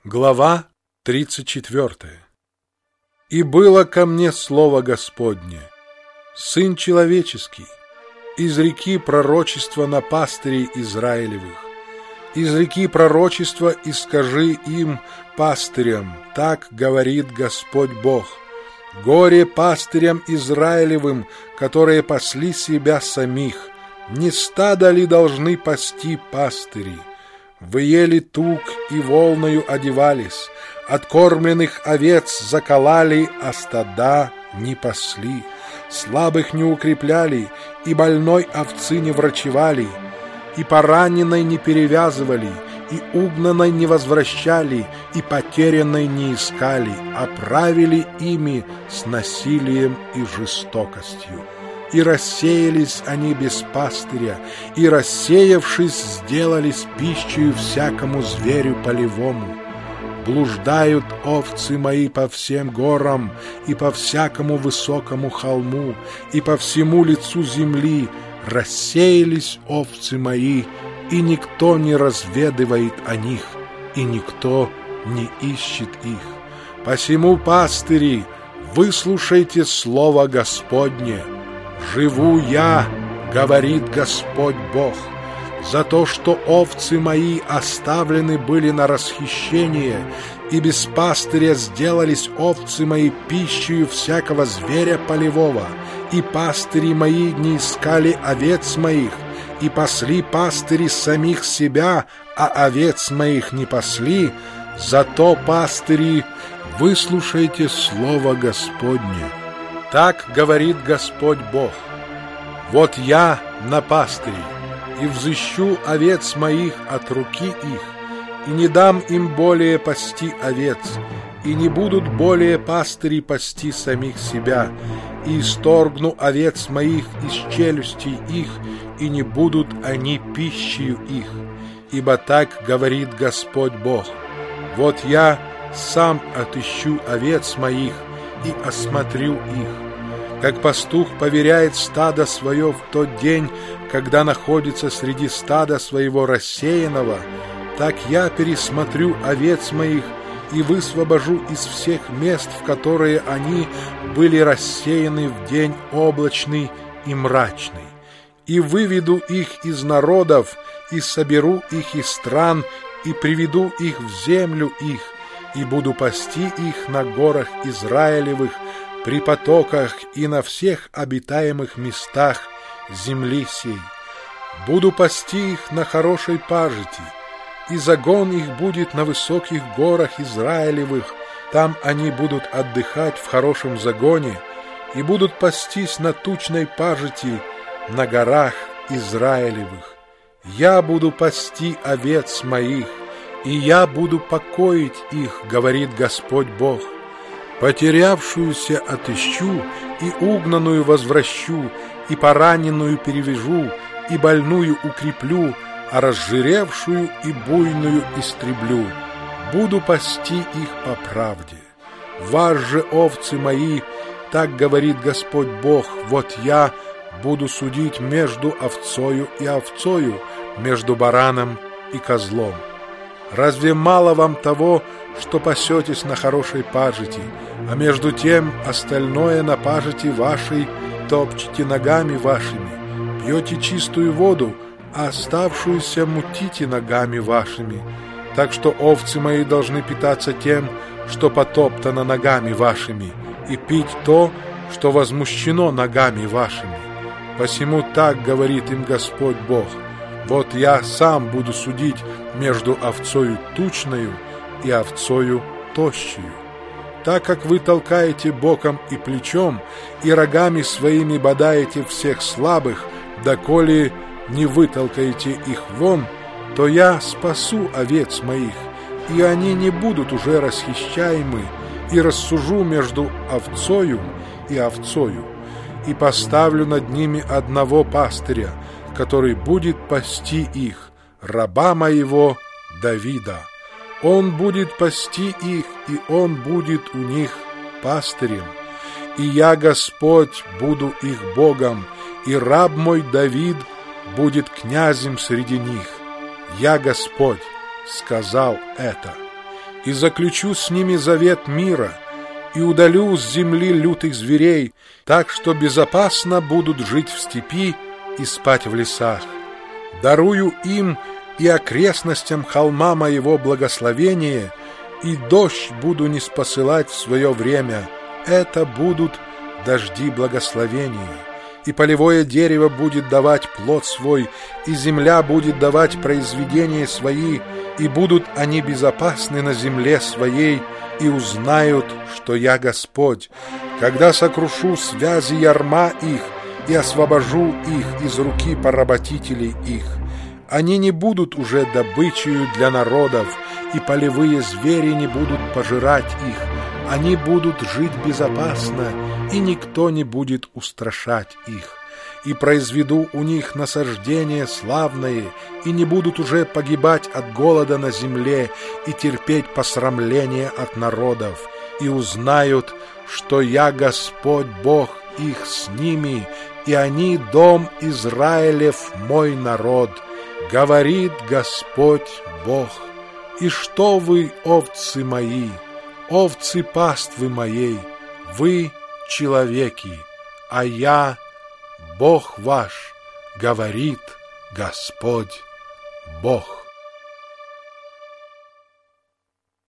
Глава 34. «И было ко мне слово Господне: Сын человеческий, изреки пророчество на пастырей Израилевых, изреки пророчество и скажи им, пастырям, так говорит Господь Бог: горе пастырям Израилевым, которые пасли себя самих, не стадо ли должны пасти пастыри? Вы ели тук и волною одевались, откормленных овец закололи, а стада не пасли, слабых не укрепляли, и больной овцы не врачевали, и пораненной не перевязывали, и угнанной не возвращали, и потерянной не искали, а правили ими с насилием и жестокостью. И рассеялись они без пастыря, и, рассеявшись, сделались пищей всякому зверю полевому. Блуждают овцы мои по всем горам, и по всякому высокому холму, и по всему лицу земли. Рассеялись овцы мои, и никто не разведывает о них, и никто не ищет их. Посему, пастыри, выслушайте слово Господне. «Живу я, говорит Господь Бог, за то, что овцы мои оставлены были на расхищение, и без пастыря сделались овцы мои пищею всякого зверя полевого, и пастыри мои не искали овец моих, и пасли пастыри самих себя, а овец моих не пасли. Зато, пастыри, выслушайте слово Господне. Так говорит Господь Бог: вот я на пастыре, и взыщу овец моих от руки их, и не дам им более пасти овец, и не будут более пастыри пасти самих себя, и исторгну овец моих из челюстей их, и не будут они пищею их. Ибо так говорит Господь Бог: вот я сам отыщу овец моих и осмотрю их. Как пастух поверяет стадо свое в тот день, когда находится среди стада своего рассеянного, так я пересмотрю овец моих и высвобожу из всех мест, в которые они были рассеяны в день облачный и мрачный, и выведу их из народов, и соберу их из стран, и приведу их в землю их, и буду пасти их на горах Израилевых, при потоках и на всех обитаемых местах земли сей. Буду пасти их на хорошей пажити, и загон их будет на высоких горах Израилевых, там они будут отдыхать в хорошем загоне, и будут пастись на тучной пажити на горах Израилевых. Я буду пасти овец моих, и я буду покоить их, говорит Господь Бог. Потерявшуюся отыщу, и угнанную возвращу, и пораненную перевяжу, и больную укреплю, а разжиревшую и буйную истреблю. Буду пасти их по правде. Вас же, овцы мои, так говорит Господь Бог, вот я буду судить между овцою и овцою, между бараном и козлом. Разве мало вам того, что пасетесь на хорошей пажити, а между тем остальное на пажити вашей топчете ногами вашими, пьете чистую воду, а оставшуюся мутите ногами вашими, так что овцы мои должны питаться тем, что потоптано ногами вашими, и пить то, что возмущено ногами вашими. Посему так говорит им Господь Бог: вот я сам буду судить между овцою тучною и овцою тощею. Так как вы толкаете боком и плечом, и рогами своими бодаете всех слабых, доколе не вытолкаете их вон, то я спасу овец моих, и они не будут уже расхищаемы, и рассужу между овцою и овцою, и поставлю над ними одного пастыря, который будет пасти их, раба моего Давида. Он будет пасти их, и он будет у них пастырем. И я, Господь, буду их Богом, и раб мой Давид будет князем среди них. Я, Господь, сказал это. и заключу с ними завет мира, и удалю с земли лютых зверей, так что безопасно будут жить в степи и спать в лесах. Дарую им и окрестностям холма моего благословение, и дождь буду ниспосылать в свое время. Это будут дожди благословения. И полевое дерево будет давать плод свой, и земля будет давать произведения свои, и будут они безопасны на земле своей, и узнают, что я Господь, когда сокрушу связи ярма их и освобожу их из руки поработителей их. Они не будут уже добычею для народов, и полевые звери не будут пожирать их. Они будут жить безопасно, и никто не будет устрашать их. И произведу у них насаждения славные, и не будут уже погибать от голода на земле и терпеть посрамление от народов, и узнают, что я Господь Бог их с ними, и они дом Израилев мой народ, говорит Господь Бог. И что вы, овцы мои, овцы паствы моей, вы человеки, а я Бог ваш, говорит Господь Бог.